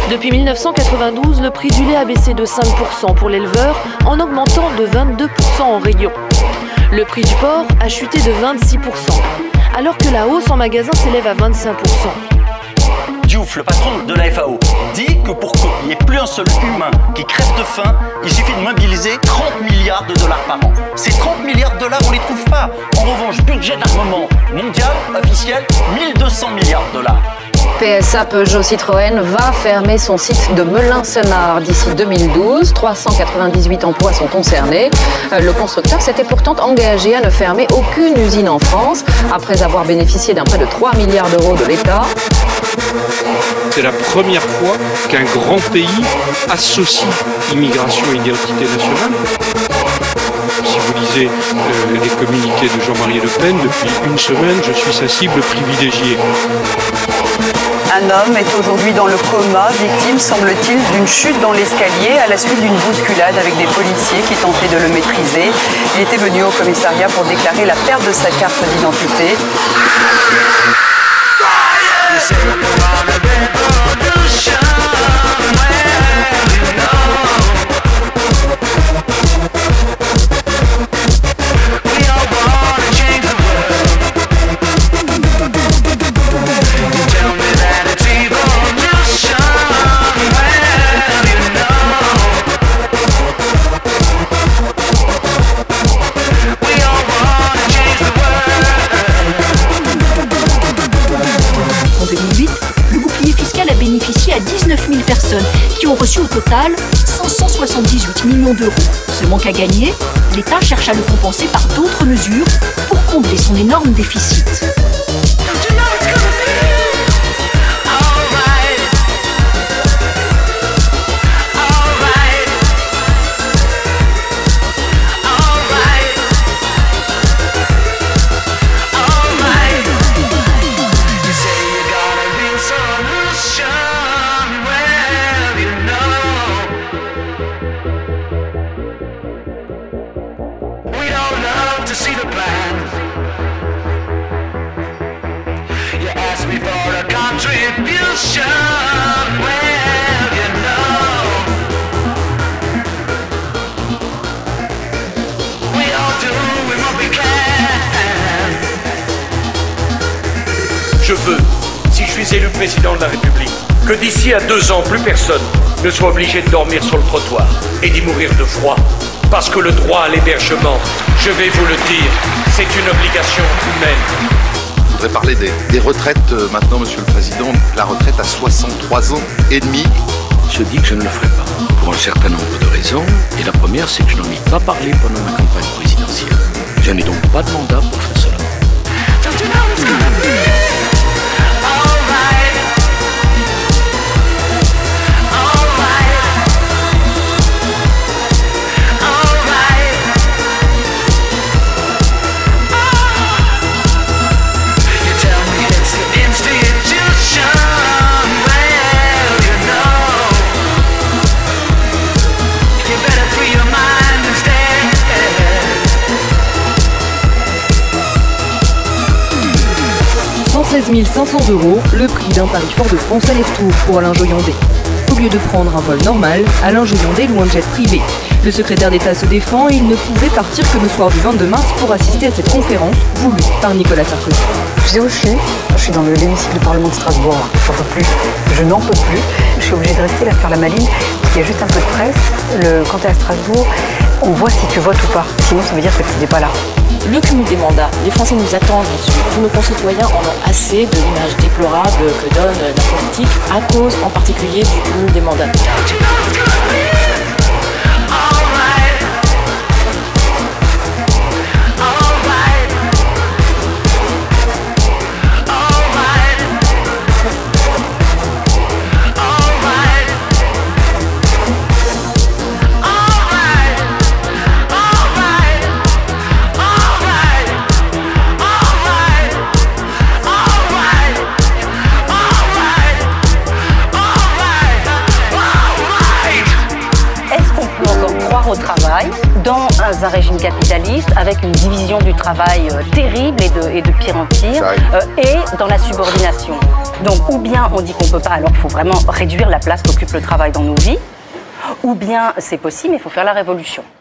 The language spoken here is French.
Depuis 1992, le prix du lait a baissé de 5% pour l'éleveur en augmentant de 22% en rayon. Le prix du porc a chuté de 26%, alors que la hausse en magasin s'élève à 25%. Diouf, le patron de la FAO, dit que pour qu'il n'y ait plus un seul humain qui crève de faim, il suffit de mobiliser 30 milliards de dollars par an. Ces 30 milliards de dollars, on ne les trouve pas. En revanche, budget d'armement mondial, officiel, 1200 milliards de dollars. PSA Peugeot Citroën va fermer son site de Melun-Senart d'ici 2012. 398 emplois sont concernés. Le constructeur s'était pourtant engagé à ne fermer aucune usine en France, après avoir bénéficié d'un prêt de 3 milliards d'euros de l'État. C'est la première fois qu'un grand pays associe immigration et identité nationale. Si vous lisez les communiqués de Jean-Marie Le Pen, depuis une semaine, je suis sa cible privilégiée. Un homme est aujourd'hui dans le coma, victime, semble-t-il, d'une chute dans l'escalier à la suite d'une bousculade avec des policiers qui tentaient de le maîtriser. Il était venu au commissariat pour déclarer la perte de sa carte d'identité. À 19 000 personnes qui ont reçu au total 578 millions d'euros. Ce manque à gagner, l'État cherche à le compenser par d'autres mesures pour combler son énorme déficit. Je veux, si je suis élu président de la République, que d'ici à 2 ans, plus personne ne soit obligé de dormir sur le trottoir et d'y mourir de froid. Parce que le droit à l'hébergement, je vais vous le dire, c'est une obligation humaine. Je voudrais parler des retraites maintenant, Monsieur le Président. La retraite à 63 ans et demi. Je dis que je ne le ferai pas, pour un certain nombre de raisons. Et la première, c'est que je n'en ai pas parlé pendant ma campagne présidentielle. Je n'ai donc pas de mandat pour faire cela. « 16 500 €, le prix d'un Paris Fort-de-France aller-retour pour Alain Joyandet. Au lieu de prendre un vol normal, Alain Joyandet loue un jet privé. Le secrétaire d'État se défend et il ne pouvait partir que le soir du 22 mars pour assister à cette conférence voulue par Nicolas Sarkozy. Je sais où je suis. Je suis dans l'hémicycle du Parlement de Strasbourg. J'en peux plus. Je n'en peux plus. Je suis obligée de rester là, faire la maline, parce qu'il y a juste un peu de presse. Quand tu es à Strasbourg, on voit si tu votes ou pas. Sinon, ça veut dire que tu n'es pas là. Le cumul des mandats, les Français nous attendent là-dessus. Tous nos concitoyens en ont assez de l'image déplorable que donne la politique, à cause en particulier du cumul des mandats. Right. un régime capitaliste avec une division du travail terrible et de pire en pire, et dans la subordination. Donc ou bien on dit qu'on ne peut pas, alors il faut vraiment réduire la place qu'occupe le travail dans nos vies, ou bien c'est possible, mais il faut faire la révolution.